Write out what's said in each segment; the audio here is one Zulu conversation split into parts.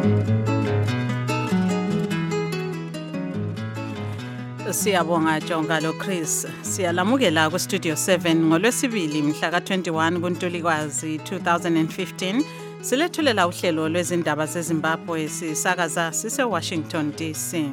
Siyabonga Jonga lo Chris. Siyalamukela ku Studio 7 ngolwesibili mhla ka21 kuNtulikazi 2015. Silethulela uhlelo lwezindaba zeZimbabwe sisakaza sise Washington DC.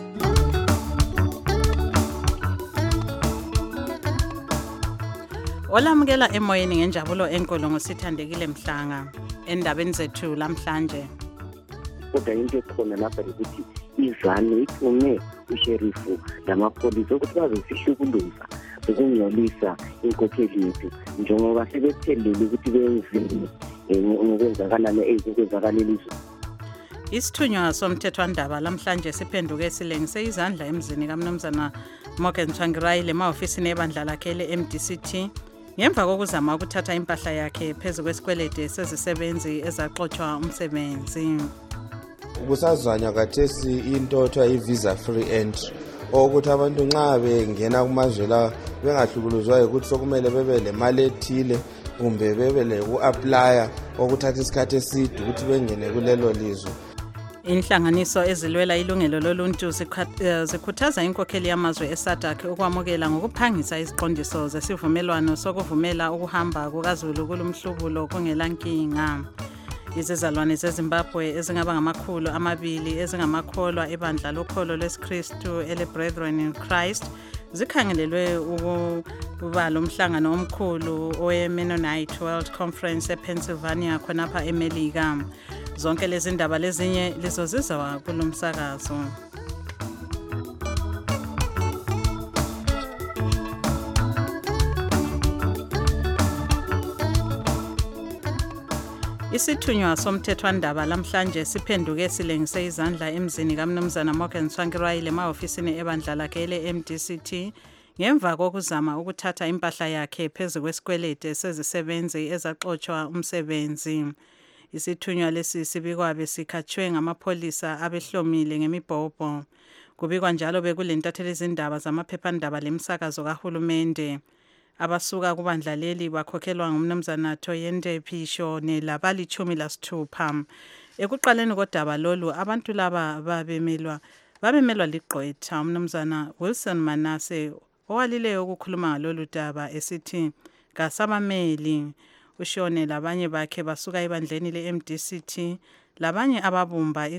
Olamukela emoyeni ngenjabulo enkulu ngosithandekile Mhlanga endabeni zethu lamhlanje. Kodwa into ekhona lapha ukuthi izane ithume usherifu lamapholisa ukuthi bazosihlukuluza ukungcolisa inkokheli yethu njengoba sebethelile ukuthi benzeni ngokwenzakalana ezikwenzakalelizwe. Isithunywa somthethwandaba lamhlanje siphenduke silengise izandla emzini kaMnumzana Morgan Tsvangirai lemahofisini ebandla lakhe le-MDCT ngemva kokuzama ukuthatha impahla yakhe phezu kwesikwelede sezisebenzi ezaxoxwa umsebenzi. Kusazanywa kathesi into othiwa i-visa free entry ukuthi abantu nxa bengena kumazwe la bengahlukuluzwa ukuthi sokumele bebe lemali ethile kumbe bebe le-ku-aplya okuthatha isikhathi eside ukuthi bengene kulelo lizwe. Inhlanganiso ezilwela ilungelo loluntu zikhuthaza inkokheli yamazwe eSADC ukwamukela ngokuphangisa iziqondiso zesivumelwano sokuvumela ukuhamba kukaZulu kulumhlubulo kungelankinga. Izizalwane zeZimbabwe ezingaba ngama200 ezingamakholwa ebandla lokholo lesiKristu ele-Brethren in Christ zikhangelelwe ukuba lomhlangano omkhulu owe-Mennonite World Conference ePennsylvania khonapha eMelika. Zonke lezi ndaba lezinye lizozizwa kulomsakazo. Isithunywa somthethwandaba lamhlanje siphenduke silengise izandla emzini kaMnumzana Morgan Tsvangirai lemahofisini ebandla lakhe le-MDCT ngemva kokuzama ukuthatha impahla yakhe phezu kwesikwelede sezisebenzi ezaxoxwa umsebenzi. Isithunywa lesi sibikwa besikhatshwe ngamapholisa abehlomile ngemibhobho. Kubikwa njalo bekulentatheli izindaba zamaphephandaba lemsakazo kahulumende. Abasuka kubandla leli bakhokhelwa ngumnumzana Toyende Pisho nelabali-16. Ekuqaleni kodaba lolu abantu laba babemelwa liqwetha umnumzana Wilson Manase owalileyo ukukhuluma ngalolu daba esithi kasabameli. Ushone labanye bakhe basuka ebandleni le-MDCT labanye ababumba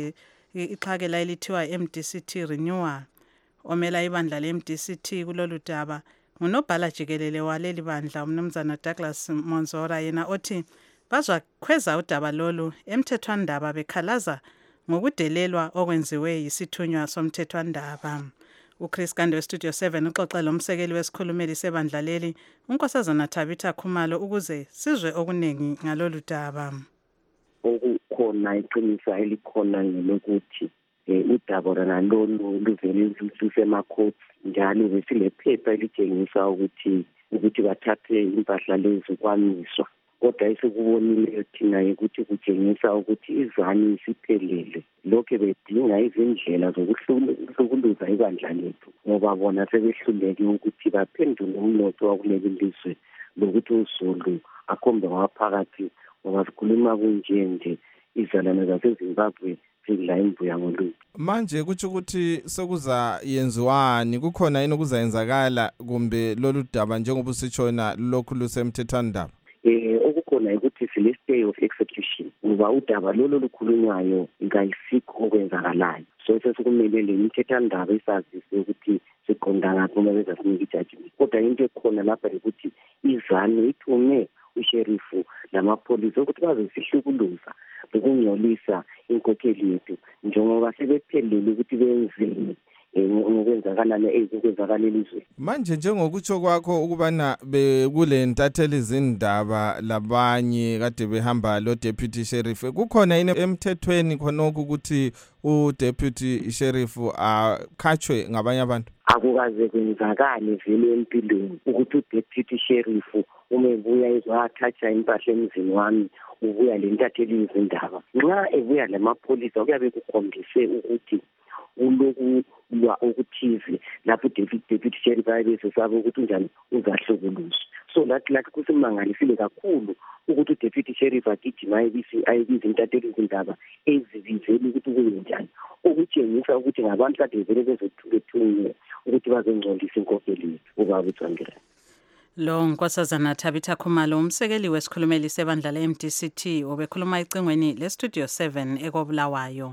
ixhake layelithiwa MDCT Renewal. Omela ibandla le-MDCT kulolu daba ngunobhala jikelele waleli bandla umnumzana Douglas Monzora yena othi bazakhweza udaba lolu emthethwandaba bekhalaza ngokudelelwa okwenziwe yisithunywa somthethwandaba. uChris Kande weStudio 7 uxoxe lomsekeli wesikhulumeli sebandla leli uNkosazana Thabitha Khumalo ukuze sizwe okunengi ngalolu daba. Okukhona iqiniso elikhona ngelokuthi udaba lolu luvele lusemakhoti njalo besilephepha elitshengisa ukuthi bathathe impahla lezi kwamiswa. Kodwa esikubonile thina ukuthi kutshengisa ukuthi izani isiphelele. Lokho bedinga izindlela zokuhlukuluza ibandla lethu ngoba bona sebehluleke ukuthi baphendule umnotho wakuleli lizwe lokuthi uZulu akhombe ngaphakathi ngoba sikhuluma kunje izalwane zaseZimbabwe zidla imbuya ngoluthi. Manje kuthi ukuthi sokuza yenziwani kukhona yini okuzayenzakala kumbe lolu daba njengoba usitshona lokhu lusemthethwandaba? Okukhona ukuthi sile stay of execution ngoba udaba lolu lukhulunywayo ngayisikho okwenzakalayo. So sesikumele imithethwandaba isazise ukuthi siqonda ngaphi uma bezasinika ijudgment. Kodwa into ekhona lapha ukuthi izane ithume usherifu lamapholisa ukuthi bazosihlukuluza ukungcolisa inkokheli yethu njengoba sebethelile ukuthi benzeni ngokwenzakalana ezikwenzakalelizwe. Manje njengokutsho kwakho ukubana bekule ntatheli izindaba labanye kade behamba lo deputy sheriff, kukhona yini emthethweni khonokho ukuthi u-deputy sheriff akhatshwe ngabanye abantu? Akukaze kwenzakale vele empilweni ukuthi u-deputy sheriff uma ebuya ezothatha impahla emzini wami ubuya lentatheli izindaba. Nxa ebuya lamapholisa kuyabe kukhombise ukuthi ulokulwa okuthize lapho deputy sheriff ayebesesaba ukuthi njani uzahlukuluzwa. So lathi kusimangalisile kakhulu ukuthi uDeputy Sheriff agijima ayibiza intatheli izindaba bevizela ukuthi kuyinjani, okutshengisa ukuthi ngabantu kade vele bezothulethunywe ukuthi bazongcolisa inkokheli yethu ubaba uTsvangirai. Lo Nkosazana Thabitha Khumalo, umsekeli wesikhulumeli sebandla le-MDCT, obekhuluma ecingweni le-Studio 7 ekobulawayo.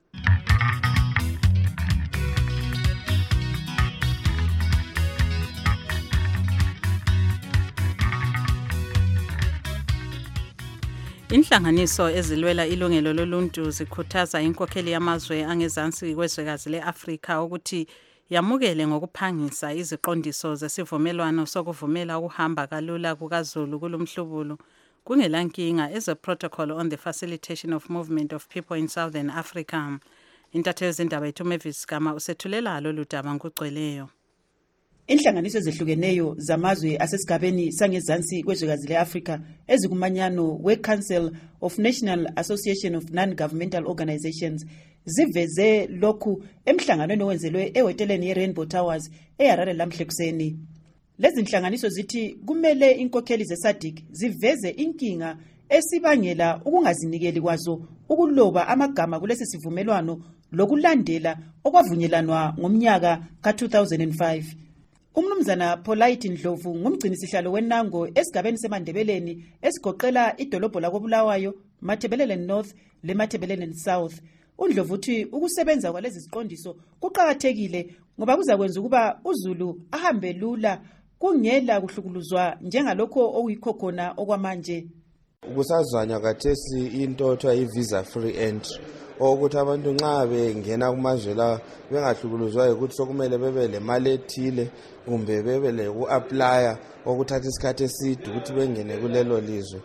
Inhlanganiso ezilwela ilungelo loluntu zikhuthaza inkokheli yamazwe angezansi kwezwekazi le-Afrika ukuthi yamukele ngokuphangisa iziqondiso zesivumelwano sokuvumela ukuhamba kalula kukaZulu kulomhlubulo kungelankinga as a protocol on the facilitation of movement of people in Southern Africa. Intatheli zindaba yethu Mavis Gama usethulela lolu daba ngokugcweleyo. Inhlanganiso ezehlukeneyo zamazwe asesigabeni sangezansi kwezwekazi le-Afrika ezikumanyano we-Council of National Association of Non-Governmental Organizations ziveze lokhu emhlanganweni owenzelwe ehoteleni ye-Rainbow Towers eHarare lamhla ekuseni. Lezi inhlanganiso zithi kumele inkokheli ze-SADC ziveze inkinga esibangela ukungazinikeli kwazo ukuloba amagama kulesi sivumelwano lokulandela okwavunyelwanwa ngomnyaka ka-2005. Umnumzana Polite Ndlovu ngumgcinisihlalo wenango esigabeni semandebeleni esigoqela idolobho lakobulawayo, Matabeleland North le Matabeleland South. UNdlovu uthi ukusebenza kwalezi ziqondiso kuqhakathekile ngoba kuzakwenza ukuba uZulu ahambe lula kungela kuhlukuluzwa njengalokho okuyikho khona okwamanje. Kusazanywa kathesi into ethiwa i-visa free entry, ukuthi abantu nxa bengena kumazwe la bengahlukuluzwa ukuthi sokumele bebe le mali ethile kumbe bebe le ku-aplya okuthatha isikhathi eside ukuthi bengene kulelo lizwe.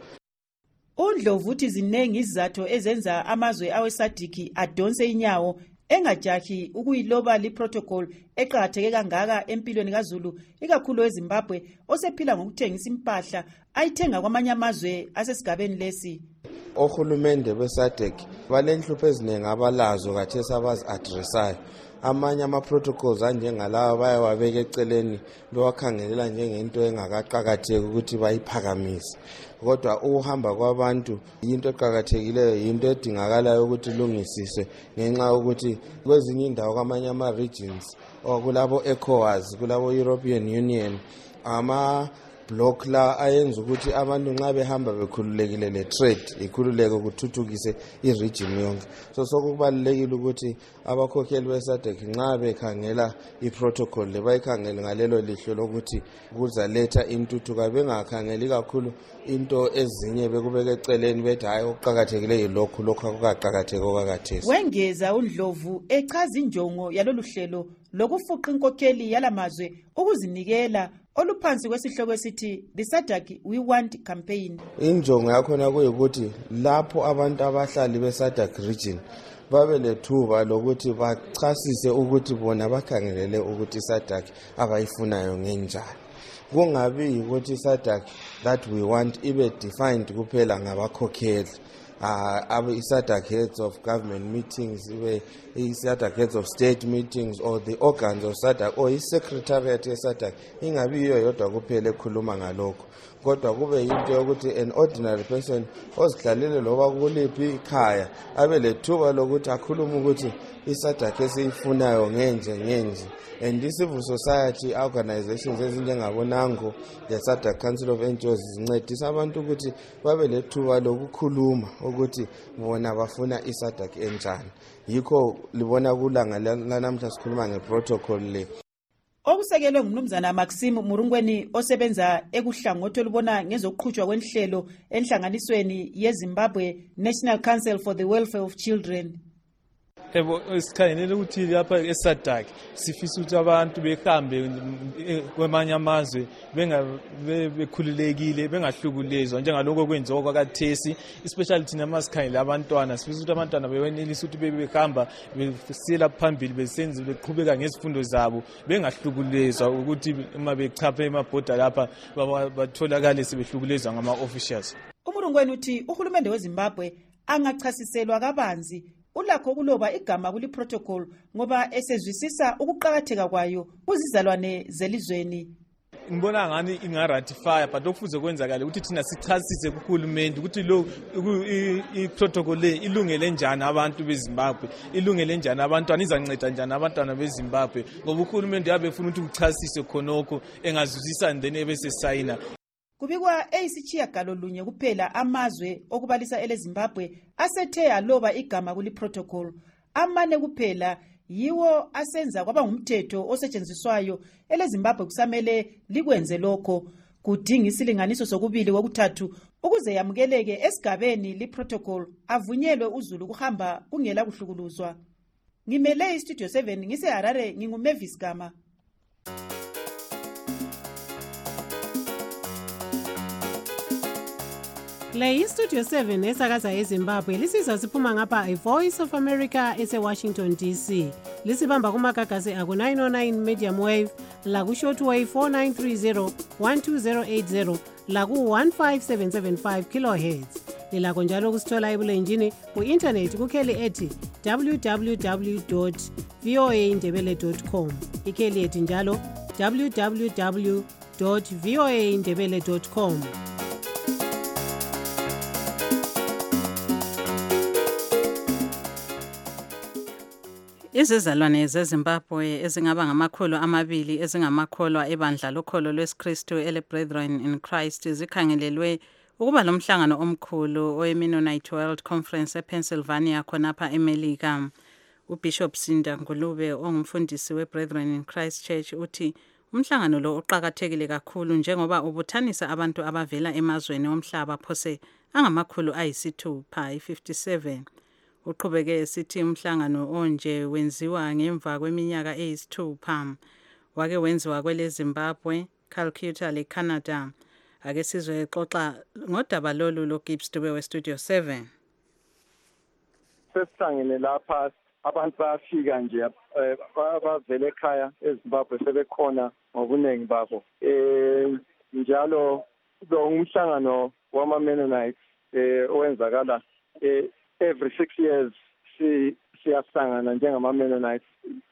UNdlovu uthi zinengi izizathu ezenza amazwe awe-SADC adonse inyawo engajahi ukuyiloba li-protocol eqakatheke kangaka empilweni kaZulu, ikakhulu eZimbabwe osephila ngokuthengisa impahla ayithenga kwamanye amazwe asesigabeni lesi. Ohulumende be-SADC balenhlupho eziningi abalazo kathesi abazi-adresayo. Amanye ama-protocols anjengalawa bayawabeka eceleni bewakhangelela njengento engakaqakatheki ukuthi bayiphakamise. Kodwa ukuhamba kwabantu yinto eqakathekileyo, yinto edingakalayo ukuthi ilungisiswe ngenxa yokuthi kwezinye indawo kwamanye ama-regions kulabo ECOWAS, kulabo European Union, block la ayenza ukuthi abantu nxa behamba bekhululekile le trade ikhululeke ukuthuthukise i-region yonke. So sokubalulekile ukuthi abakhokheli be-SADC nxa bekhangela i-protocol le bayikhangele ngalelo lihlo lokuthi kuzaletha intuthuka, bengakhangeli kakhulu into ezinye bekubeka eceleni bethi hayi okuqakathekileyo lokhu akukaqakatheki okwakathesi. Wengeza uNdlovu echaza injongo yalolu hlelo lokufuqa inkokheli yalamazwe ukuzinikela oluphansi kwesihloko esithi the SADC We Want campaign. Injongo yakhona kuyikuthi lapho abantu abahlali be-SADC region babe lethuba lokuthi bachasise ukuthi bona bakhangelele ukuthi SADC abayifunayo ngenjani. Kungabi ukuthi SADC that we want ibe defined kuphela ngabakhokheli. SADC heads of government meetings, SADC heads of state meetings, or the organs of SADC, or secretariat of SADC. Ingabi iyo yodwa kuphela ekhuluma ngalokho, kodwa kube yinto yokuthi an ordinary person ozihlalele loba kuliphi ikhaya abe lethuba lokuthi akhulume ukuthi iSADC esiyifunayo ngenje. And the civil society organizations ezinjengabonango, the SADC Council of NGOs zincedisa abantu ukuthi babe lethuba lokukhuluma ukuthi bona bafuna iSADC enjani. Yikho libona kulanga lanamhla sikhuluma ngeprotocol le. Okusekelwe ngumnumzana Maxim Murungweni osebenza ekuhlangothi olubona ngezokuqhutshwa kwenhlelo enhlanganisweni yeZimbabwe National Council for the Welfare of Children. Sikhangelele ukuthi lapha eSADC sifisa ukuthi abantu behambe kwamanye amazwe bekhululekile bengahlukulezwa njengaloko kwenziwa kwakathesi, especially thina masikhangele abantwana sifisa ukuthi abantwana bewenelisa ukuthi behamba besela phambili beqhubeka ngezifundo zabo bengahlukulezwa ukuthi uma bechapha emabhoda lapha batholakale sebehlukulezwa ngama-officials. Umurungweni uthi uhulumende weZimbabwe angachasiselwa kabanzi ulakho kuloba igama kuli protocol ngoba esezwisisa ukuqhakatheka kwayo kuzizalwane zelizweni. ngibona ngani ingaratify but okufuze kwenzakala ukuthi thina sichasise kuhulumende ukuthi lo i-protocol le ilungele njani abantu beZimbabwe, ilungele njani abantwana, izanceda njani abantwana beZimbabwe, ngoba uhulumende yabe ufuna ukuthi uchasise khonokho engazuzisa and then ebese sayina. Kubikwa eyisitshiyagalolunye kuphela amazwe okubalisa eleZimbabwe asethe aloba igama kuli protocol. Amane kuphela yiwo asenza kwaba ngumthetho osetshenziswayo eleZimbabwe kusamele likwenze lokho. Kudinga isilinganiso sokubili kokuthathu ukuze yamukeleke esigabeni li protocol avunyelwe uZulu kuhamba kungela kuhlukuluzwa. Ngimele iStudio 7 ngiseHarare, nginguMavis Gama. Le iStudio 7 esakaza eZimbabwe lisizwa siphuma ngapha iVoice of America eseWashington DC. Lisibamba kumagagasi aku 909 medium wave, laku shortwave 4930 12080, laku 15775 kilohertz. Lilakho njalo kusithola ebulenjini ku-internet kukheli ethi www.voaindebele.com. Ikheli ethi njalo www.voaindebele.com. Izizalwane zeZimbabwe ezingaba ngamakhulu amabili ezingamakholwa ebandla lokholo lwesikristu ele-Brethren in Christ zikhangelelwe ukuba lomhlangano omkhulu owe-Mennonite World Conference ePennsylvania khonapha eMelika. UBishop Sinda Ngulube ongumfundisi we-Brethren in Christ Church uthi umhlangano lo uqakathekile kakhulu njengoba ubuthanisa abantu abavela emazweni omhlaba phose angamakhulu ayisithupha 57. Uqhubeke esithi umhlangano onje wenziwa ngemva kweminyaka eyisithupha. Wake wenziwa kwele Zimbabwe, Calcutta le Canada. Ake sizwe exoxa ngodaba lolu lo Gibbs Dube weStudio 7. Sesihlangene lapha abantu bayafika nje abavele ekhaya eZimbabwe sebekhona ngobuningi babo. Njalo lo umhlangano wama-Mennonites owenzakala every 6 years siyahlangana njengama-Mennonites.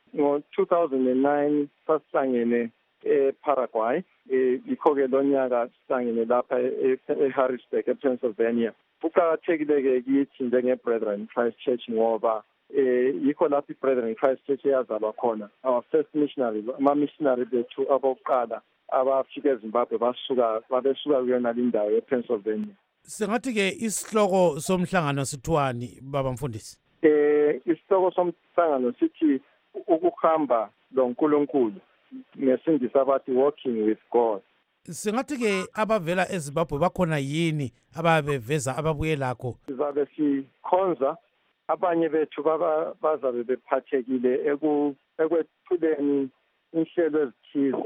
Ngo-2009 sasihlangene eParaguay, yikho-ke lo nyaka sihlangene lapha eHarrisburg ePennsylvania. Kuqakathekile-ke kithi njenge-Brethren Christ Church ngoba yikho lapho i-Brethren Christ Church yazalwa khona. Our first missionaries, ama-missionary bethu abokuqala abafika eZimbabwe babesuka kuyona lindawo ePennsylvania. Singathi-ke isihloko somhlangano sithiwani baba mfundisi? Isihloko somhlangano sithi ukuhamba loNkulunkulu, ngesingisi abathi walking with God. Singathi-ke abavela eZimbabwe bakhona yini ababeveza ababuye lakho? Sizabe sikhonza, abanye bethu bazabe bephathekile ekwethuleni inhlelo ezithize.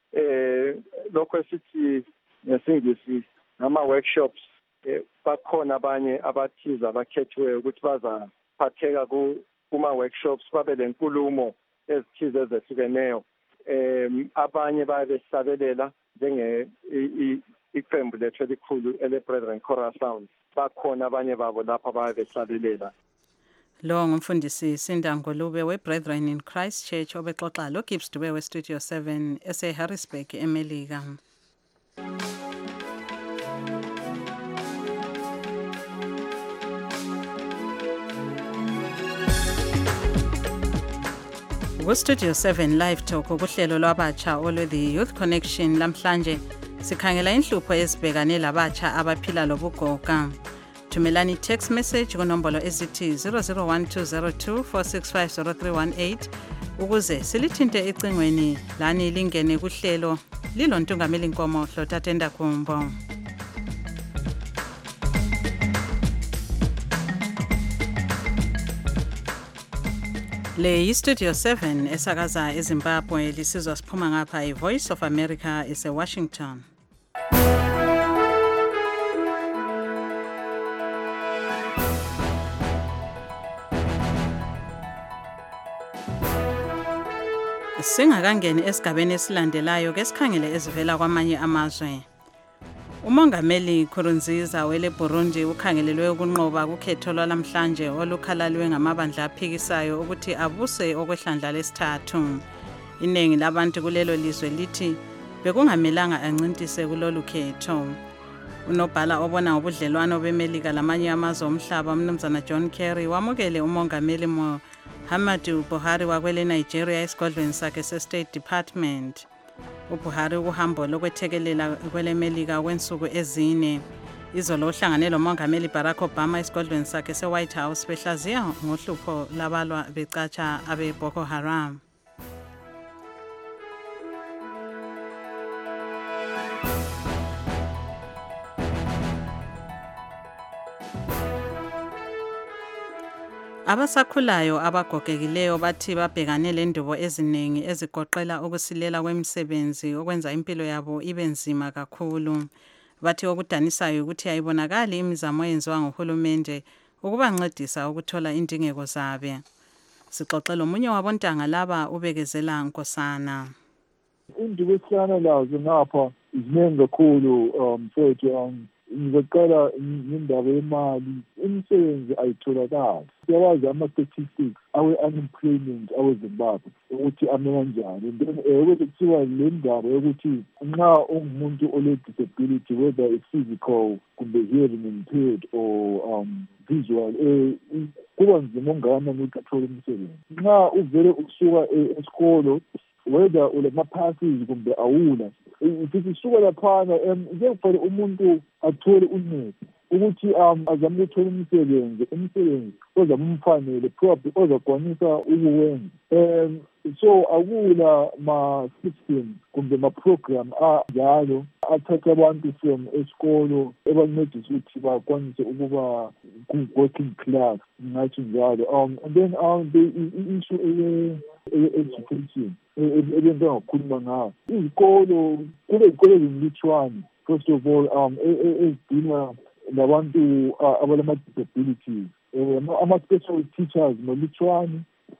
Lokho esithi ngesingisi ngama-workshops. Bakhona abanye abathize abakhethiweyo ukuthi bazaphatheka kuma-workshops babe lenkulumo ezithize ezehlukeneyo. Abanye babehlabelela iqembu lethu elikhulu ele-Brethren Choral Sound. Bakhona abanye babo lapha babehlabelela. Lo ngumfundisi Sinda Ngulube we-Brethren in Christ Church obexoxa lo Gibbs Dube weStudio 7 eseHarrisburg eMelika. Studio 7 Live Talk ukuhlelo lwabatsha olwe-The Youth Connection lamhlanje sikhangela inhlupho ezibhekane labatsha abaphila lobugoga. Thumelani text message kunombolo ezithi 001202465038 ukuze silithinte ecingweni lani lingene kuhlelo lilontungameli Nkomo Hlotatenda Kumbo. Le iStudio 7 esakaza eZimbabwe lisizwa siphuma ngapha iVoice of America eseWashington. Singakangeni esigabeni esilandelayo ke sikhangele ezivela kwamanye amazwe. Umongameli Nkurunziza wele Burundi ukhangelelwe ukunqoba kukhetho lwalamhlanje olukhalalwe ngamabandla aphikisayo ukuthi abuse okwehlandla lesithathu. Iningi labantu kulelo lizwe lithi bekungamelanga ancintise kulolu khetho. Unobhala obona ngobudlelwano beMelika lamanye amazwe omhlaba umnumzana John Kerry wamukele umongameli Muhammadu Buhari wakwele Nigeria esigodlweni sakhe se-State Department. uBuhari ukuhambo lokwethekelela kwele Melika kwensuku ezine. Izolo uhlangane lomongameli Barack Obama esigodlweni sakhe se-White House behlaziya ngohlupho labalwa becatsha abe Boko Haram. Abasakhulayo abagogekileyo bathi babhekane lendubo eziningi ezigoqela ukusilela kwemisebenzi okwenza impilo yabo ibe nzima kakhulu. Bathi okudanisayo ukuthi ayibonakali imizamo eyenziwa nguhulumende ukubancedisa ukuthola indingeko zabe. Sixoxela omunye wabontanga laba ubekezela Nkosana. Indubo esifana lazo ngapha ziningi kakhulu mfethu ngizoqala indaba yemali imisebenzi ayitholakali. Siyawazi ama-statistics awe-unemployment aweZimbabwe ukuthi ame kanjani. And then ukuthi kuthiwa le ndaba yokuthi nxa ungumuntu ole-disability whether it's physical kumbe hearing impaired or visual kuba nzima ongakanani ukuthi athole umsebenzi. Nxa uvele usuka esikolo whether ulama-passes kumbe awula ukuthi suka laphana kufanele umuntu athole uncedo ukuthi azame ukuthola umsebenzi ozamfanele probably ozakwanisa ukuwenza. So akula ma-system kumbe ma-program anjalo athatha abantu from esikolo ebancedisa ukuthi bakwanise ukuba ku-working class ngathi njalo. And then the issue education ebento ngakhuluma ngayo izikolo kule izikolo ezilutshwane first of all ezidinga labantu abalama-disabilities ama-special teachers malutshwane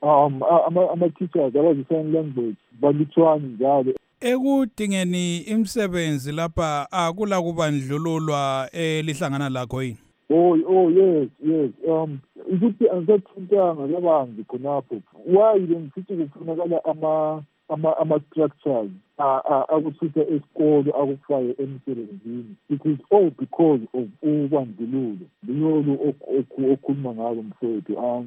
ama-teachers abazi-sign language balutshwane njalo. Ekudingeni imisebenzi lapha akula kubandlululwa elihlangana lakho yini? Oh yes ukuthi angisathintanga labanzi khonapho. Why ngisithi kufunakala ama-structures akusisa esikolo akufake emsebenzini. It is all because of ubandlululo lolu okhuluma ngalo mfowethu.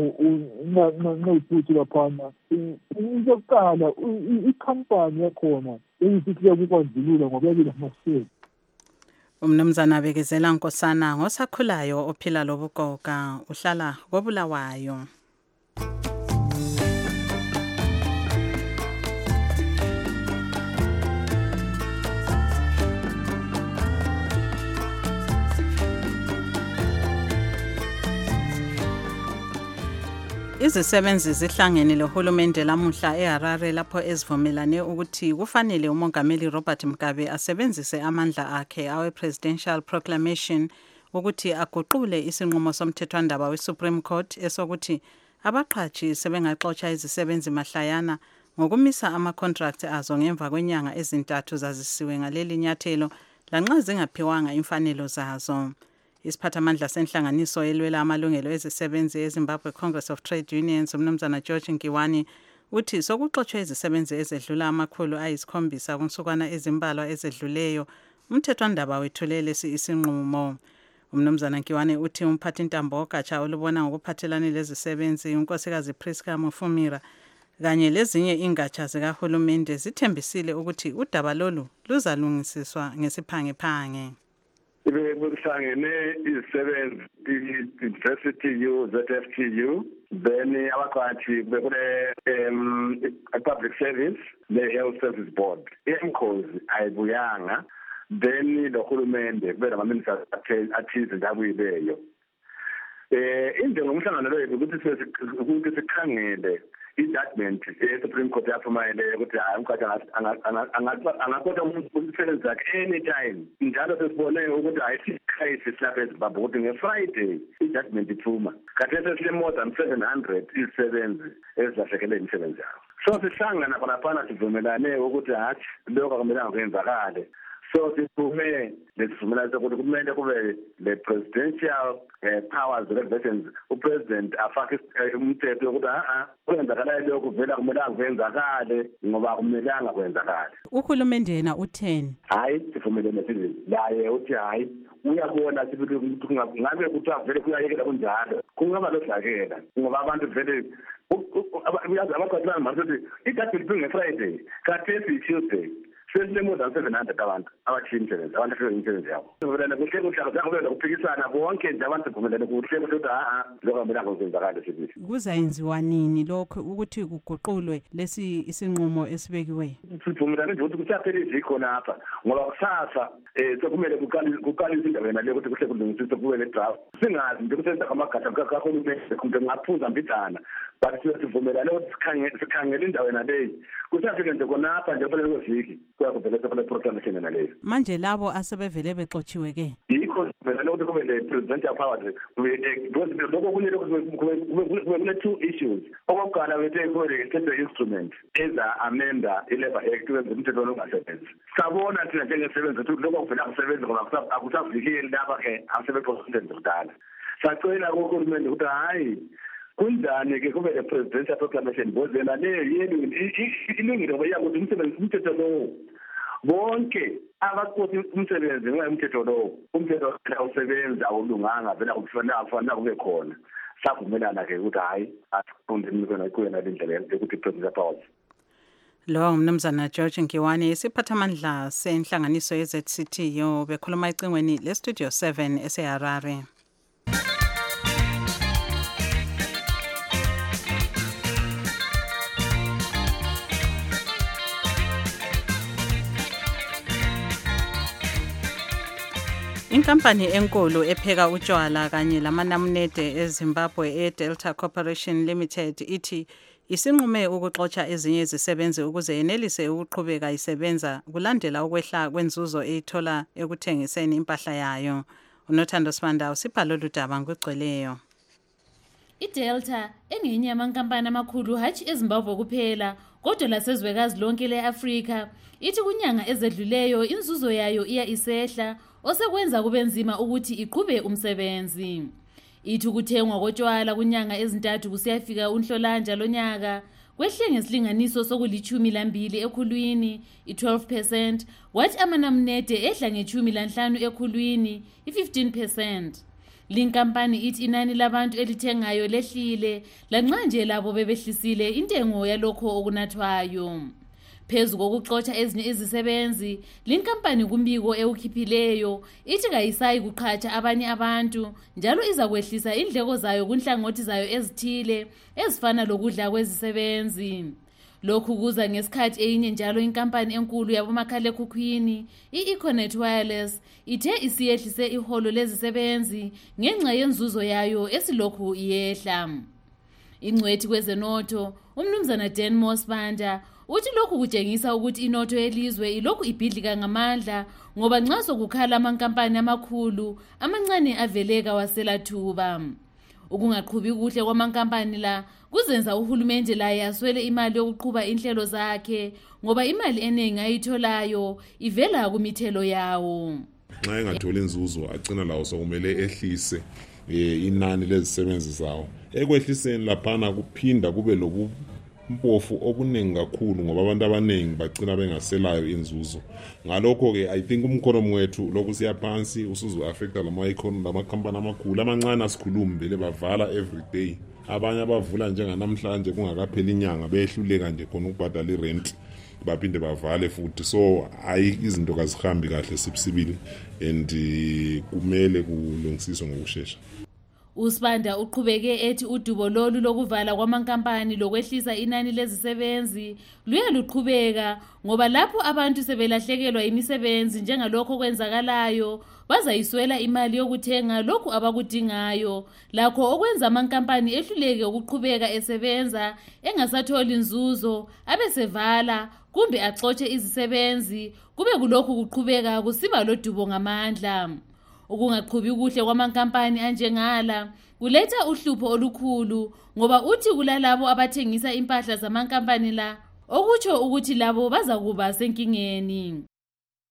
Nxa laphana izoqala ikhampani yakhona eyisithi yakubandlulula ngoba yabilamaseko. Umnumzana bekezela Nkosana ngosakhulayo ophila lobugoga uhlala koBulawayo. Izisebenzi zihlangene lohulumende lamuhla eHarare lapho ezivumelane ukuthi kufanele umongameli Robert Mugabe asebenzise amandla akhe awe-Presidential Proclamation ukuthi aguqule isinqumo somthethwandaba we-Supreme Court esokuthi abaqhatshi sebengaxotsha izisebenzi mahlayana ngokumisa ama-contract azo ngemva kwenyanga ezintathu zazisiwe ngaleli nyathelo lanxa zingaphiwanga imfanelo zazo. Isiphathamandla senhlanganiso elwela amalungelo ezisebenzi eZimbabwe Congress of Trade Unions umnumzana George Nkiwani uthi sokuxotshe izisebenzi ezedlula amakhulu ayisikhombisa kunsukwana ezimbalwa ezedluleyo umthethwandaba wethulele isinqumo. Umnumzana Nkiwani uthi umphathintambo ogatsha olubona ngokuphathelane lezisebenzi unkosikazi Priska Mufumira kanye lezinye ingatsha zikahulumende zithembisile ukuthi udaba lolu luzalungisiswa ngesiphangephange. Kuhlangene izisebenzi i-University ZFTU then abaqhathi bekule public service le-health service board iMCOS ayibuyanga then lohulumende kube nama-ministers athize ndakuyibeyo. Indlela ngomhlangano lo ukuthi sikhangele i-judgment e-Supreme Court yaphumayele ukuthi umkhathi angaqotha umuntu umsebenzi wakhe anytime. Njalo sesibone ukuthi ayisikhayisi lapha eZimbabwe ukuthi nge-Friday i-judgment iphuma. Khathesi sile more than 700 izisebenzi ezilahlekele imisebenzi yabo. So sihlangana khonaphana sivumelane ukuthi hathi lokho akumelanga kwenzakale. so siphume lesivumelwano sokuthi kumele kube le presidential powers reservations upresident afake umthetho ukuthi kwenzakalayo lokhu vela kumele akwenzakale ngoba kumelanga kwenzakale. Uhulumende yena utheni? Hayi sivumelene sithi laye uthi hayi uyabona sibuthi ngabe kuthiwa vele kuyayekela kunjalo kungaba lodlakela ngoba abantu vele abaqhathana manje idatha liphinge Friday kathesi Tuesday more than 700 abantu abathimsebenzi abantu abasebenzi yabo sivumelana kuhle kuhlala zakubela ukuphikisana bonke nje abantu sivumelane kuhle ukuthi lokho mina ngizenzakala sibithi kuzayenziwa nini lokho ukuthi kuguqulwe lesi isinqumo esibekiwe. Sivumelane nje ukuthi kusaphela izikho lapha ngoba kusasa sokumele kuqala izindaba yena le ukuthi kuhle kulungisiswe kube le draft singazi nje ukuthi amagatsha kahulumende kumbe ngaphuza mbidana but sivumelane ukuthi sikhangele indawo yena leyi kusafike nje konapha nje phela kweviki kuyakuvela phela proclamation yena leyo. Manje labo asebevele bexotshiwe ke yikho sivumelane ukuthi kube le presidential powers lokho kunye kube two issues. Okokuqala wethe kube instrument eza amenda i-Labour Act wenza umthetho ongasebenzi. Sabona thina njengesebenzi ukuthi lokho kuvela kusebenza ngoba akusavikeli laba ke asebepresident kudala. Sacela kuhulumende ukuthi hayi kunjani ke kube le presidential proclamation bozena le ilungile ngoba yakuthi umthetho lo bonke abakothi umsebenzi ngomthetho lo umthetho awusebenza awulunganga vela kufanele kube khona. Savumelana ke ukuthi hayi asifunde imikhono kuyena lendlela yokuthi president powers. Lo mnumzana George Nkiwane isiphathamandla senhlanganiso yeZCT yo bekhuluma icingweni le Studio 7 eseHarare. Inkampani enkulu epheka utshwala kanye lamanamunede eZimbabwe eDelta Corporation Limited ithi isinqume ukuxotsha ezinye izisebenzi ukuze yenelise ukuqhubeka isebenza kulandela ukwehla kwenzuzo eyithola ekuthengiseni impahla yayo. uNothando Sibanda usibhalo ludaba ngokugcweleyo. iDelta engenye yamankampani amakhulu hatshi eZimbabwe kuphela kodwa lasezwekazi lonke leAfrika ithi kunyanga ezedluleyo inzuzo yayo iya isehla osekwenza kube nzima ukuthi iqhube umsebenzi. Ithi ukuthengwa kotshwala kunyanga ezintathu kusiyafika uNhlolanja lonyaka kwehle ngesilinganiso sokulithumi ekhulwini i12%, wathi amanamunede ehla nge15 ekhulwini i15%. Linkampani ithi inani labantu elithengayo lehlile lanxa nje labo bebehlisile intengo yalokho okunathwayo. Phezu kokuxotsha ezinye izisebenzi, linkampani kumbiko ewukhiphileyo ithi kayisayi kuqhatsha abanye abantu njalo iza kwehlisa indleko zayo kunhlangothi zayo ezithile ezifana lokudla kwezisebenzi. Lokhu kuza ngesikhathi eyinye njalo inkampani enkulu yabomakhalekhukhwini i-Econet Wireless ithe isiyehlise iholo lezisebenzi ngenxa yenzuzo yayo esilokhu iyehla. Ingcwethi kwezenotho umnumzana Dan Mosbanda uthi lokhu kutshengisa ukuthi inotho yelizwe ilokhu ibhidlika ngamandla ngoba nxa sokukhala amankampani amakhulu amancane aveleka waselathuba. Ukungaqhubi kuhle kwamankampani la kuzenza uhulumende laye aswele imali yokuqhuba inhlelo zakhe ngoba imali eningi ayitholayo ivela kumithelo yawo. Nxa engatholi inzuzo agcina lawo sokumele ehlise inani lezisebenzi zawo. Ekwehliseni laphana kuphinda kube lobumpofu obuningi kakhulu ngoba abantu abaningi bagcina bengaselayo inzuzo. Ngalokho ke I think umkhono wethu lokhu siyaphansi usuzo affecta lamakhampani amakhulu amancane asikhulumi vele bavala every day. Abanye abavula njenganamhlanje kungakapheli inyanga behluleka nje khona ukubhadala irent baphinde bavale futhi. So hayi izinto kazihambi kahle sibisibili and kumele kulungisiswe ngokusheshsha. Usibanda uqhubeke ethi udubo lolu lokuvala kwamankampani lokwehlisa inani lezisebenzi luya luqhubeka ngoba lapho abantu sebelahlekelwa imisebenzi njengalokho kwenzakalayo bazayiswela imali yokuthenga lokhu abakudingayo lakho okwenza amankampani ehluleke ukuqhubeka esebenza engasatholi inzuzo abesevala kumbe axotshe izisebenzi kube kulokhu kuqhubeka kusiba lodubo ngamandla. Ukungaqhubi kuhle kwamankampani anjengala kuletha uhlupho olukhulu ngoba uthi kulalabo abathengisa impahla zamankampani la okutsho ukuthi labo bazakuba senkingeni.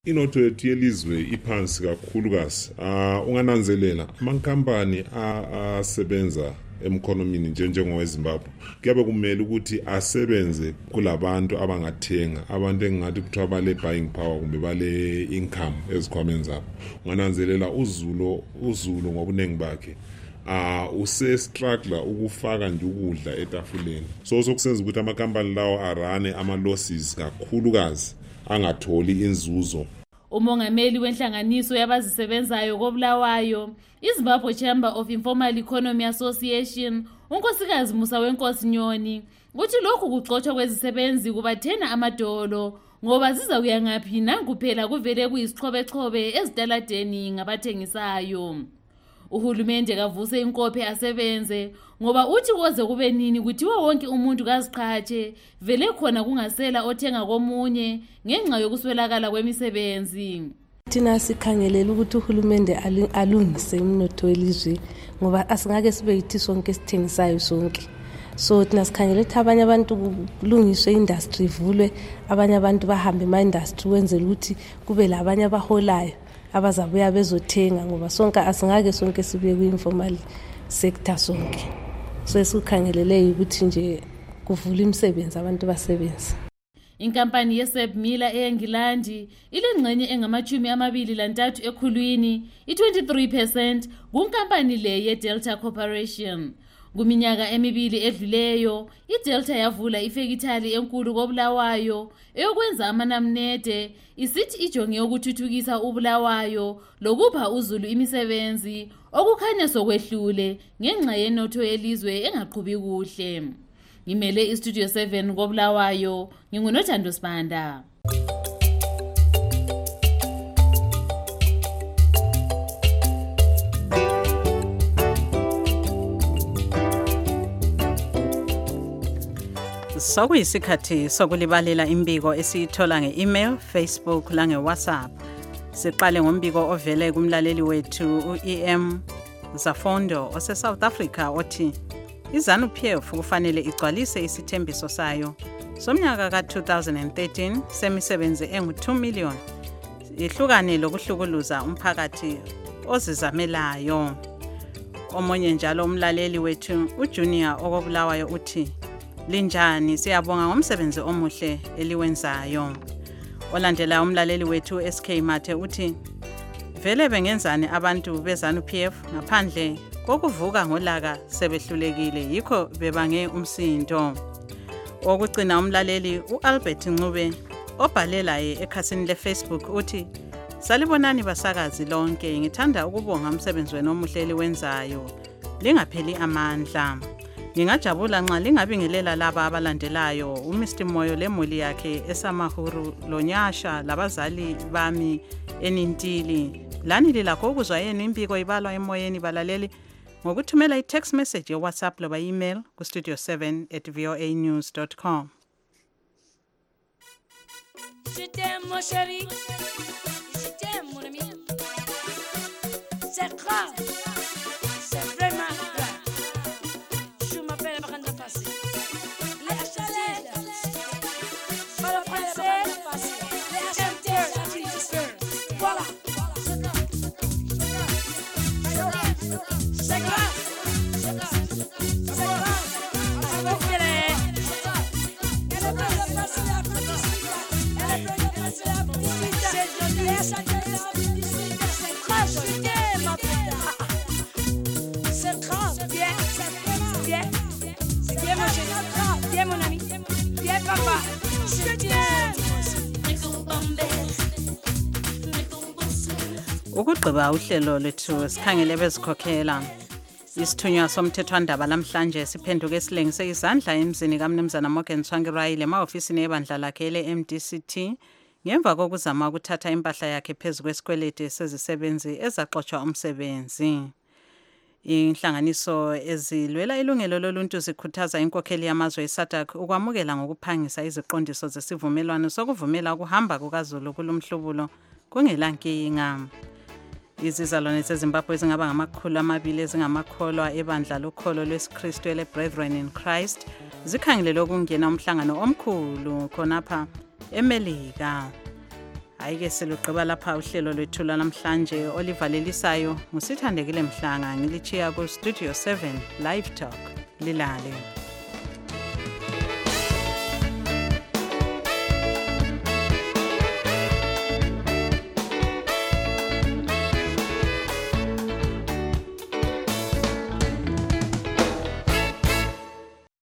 inotho yethu yelizwe iphansi kakhulukazi. Ungananzelela amankampani asebenza emkhonomini njengoweZimbabwe kuyabe kumele ukuthi asebenze kulabantu abangathenga, abantu engathi kuthiwa bale buying power kumbe bale income ezikhwameni zabo. Ungananzelela uzulu ngobuningi bakhe usestruggler ukufaka nje ukudla etafuleni. So sokusenza ukuthi amakampani lawo arane ama-losses kakhulukazi angatholi inzuzo. Umongameli wenhlanganiso yabazisebenzayo koBulawayo, iZimbabwe Chamber of Informal Economy Association, unkosikazi Musa Wenkosi Nyoni, uthi lokhu kugxotshwa kwezisebenzi kubathena amadolo ngoba zizawuya ngaphi nanguphela kuvele kuyisixhobe-xhobe ezitaladeni ngabathengisayo. Uhulumende kavuse inkophe asebenze ngoba uthi koze kube nini kuthiwa wonke umuntu kaziqhatshe vele khona kungasela othenga komunye ngenxa yokuswelakala kwemisebenzi. Thina sikhangelela ukuthi uhulumende alungise umnotho welizwe ngoba asingake sibe yithi sonke sithengisayo sonke. So thina sikhangela ukuthi abanye abantu kulungiswe industry ivulwe, abanye abantu bahambe ema-industry wenzela ukuthi kube labanye abaholayo abazabuya bezothenga ngoba sonke asingake sonke sibe kwi-informal sector sonke. So esikhangelele ukuthi nje kuvula imisebenzi abantu basebenze. Inkampani yeSeb Miller eNgilandi ilengxenye engama-23 ekhulwini, i-23% kunkampani le yeDelta Corporation. Kuminyaka emibili edluleyo, iDelta yavula ifekithali enkulu koBulawayo eyokwenza amanamnede, isithi ijonge ukuthuthukisa uBulawayo lokupha uzulu imisebenzi okukhanya sokwehlule ngenxa yenotho yelizwe engaqhubi kuhle. Ngimele iStudio 7 koBulawayo, nginguNothando Sibanda. Sokuyisikhathi sokulibalela imbiko esiyithola nge-email, Facebook lange-WhatsApp. Siqale ngombiko ovele kumlaleli wethu u-EM Zafondo ose-South Africa othi iZANU-PF kufanele igcwalise isithembiso sayo somnyaka ka-2013 semisebenzi engu-2 million ihlukane lokuhlukuluza umphakathi ozizamelayo. Omunye njalo umlaleli wethu uJunior okoBulawayo uthi linjani, siyabonga ngomsebenzi omuhle eliwenzayo. Olandela umlaleli wethu SK Mathe uthi vele bengenzani abantu beZANU-PF ngaphandle kokuvuka ngolaka sebehlulekile yikho bebange umsindo. Okugcina umlaleli uAlbert Ncube obhalelaye ekhasini leFacebook uthi salibonani basakazi lonke, ngithanda ukubonga umsebenzi wenu omuhle eliwenzayo, lingapheli amandla. Ngingajabula nxa lingabingelela laba abalandelayo uMr Moyo lemuli yakhe eSamahuru Lonyasha labazali bami enintili. Lani lilakho ukuzwa yenu imbiko ibalwa emoyeni balaleli ngokuthumela i-text message ye-WhatsApp loba email ku studio7@voanews.com. Je t'aime mon chéri, je t'aime mon ami. C'est grave, c'est vraiment grave. Je m'appelle Brenda Passé. Les HTL, pas le français, les HTL, voilà. C'est grave, c'est grave, c'est grave. Avec c'est grave, bien, bien, c'est bien mon chéri, bien mon ami, bien papa, je t'aime. Ukugqiba uhlelo lethu sikhangele bezikhokhela. Isithunywa somthethwandaba namhlanje siphenduke silengise izandla emzini kaMnumzana Morgan Tsvangirai ema-ofisini ebandla lakhe le-MDCT ngemva kokuzama ukuthatha impahla yakhe phezu kwesikweleti sezisebenzi ezaxotshwa umsebenzi. Inhlanganiso ezilwela ilungelo loluntu zikhuthaza inkokheli yamazwe eSADC ukwamukela ngokuphangisa iziqondiso zesivumelwano sokuvumela ukuhamba kukaZulu kulomhlubulo kungelankinga. Izizalwane zeZimbabwe ezingaba ngama200 ezingamakholwa ebandla lokholo lwesiKristu ele-Brethren in Christ zikhangelele ukungena umhlangano omkhulu khonapha eMelika. Ayike selugqiba lapha uhlelo lwethu namhlanje olivalelisayo ngusithandekile Mhlanga ngilichiya ku Studio 7 Live Talk lilale.